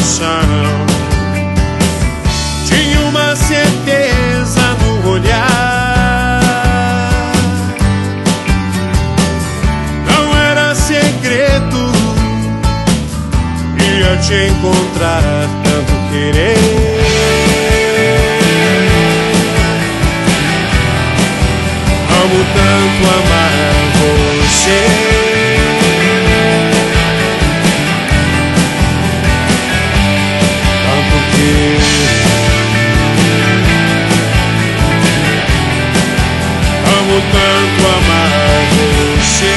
emoção. Tinha uma certeza no olhar, não era segredo, ia te encontrar, tanto querer. Amo tanto amar você, tanto que amo tanto amar você.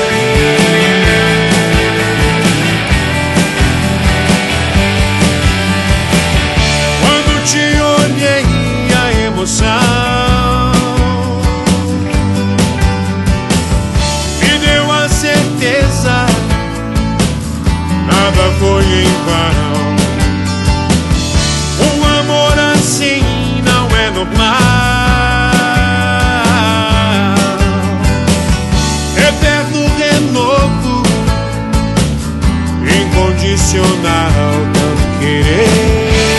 Quando te olhei, a emoção me deu a certeza, nada foi em vão. Um amor assim não é normal. Eterno renovo, incondicional, tanto querer.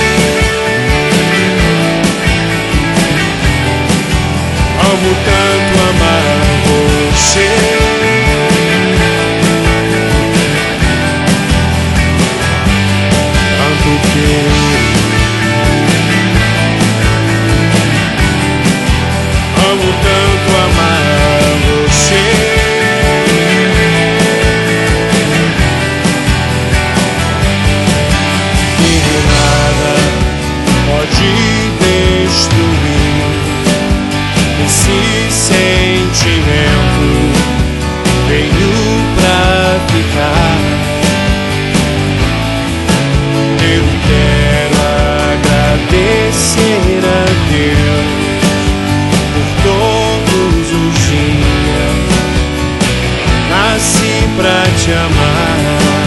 Amo tanto amar você, tanto que amo tanto amar você. E nada pode destruir esse sentimento. Veio pra ficar. Eu quero agradecer a Deus por todos os dias. Nasci pra te amar.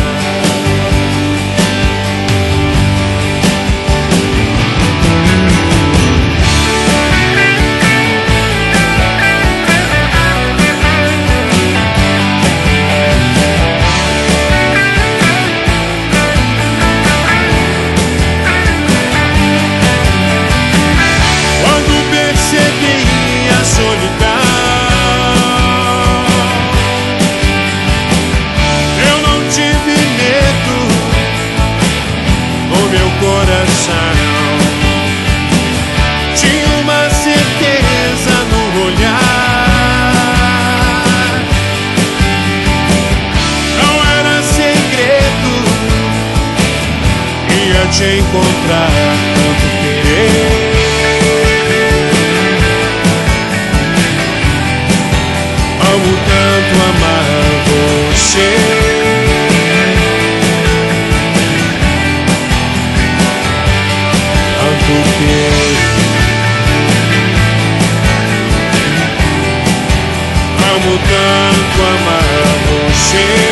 Coração tinha uma certeza no olhar, não era segredo, ia te encontrar, tanto querer. Amo tanto amar você, amo tanto amar você.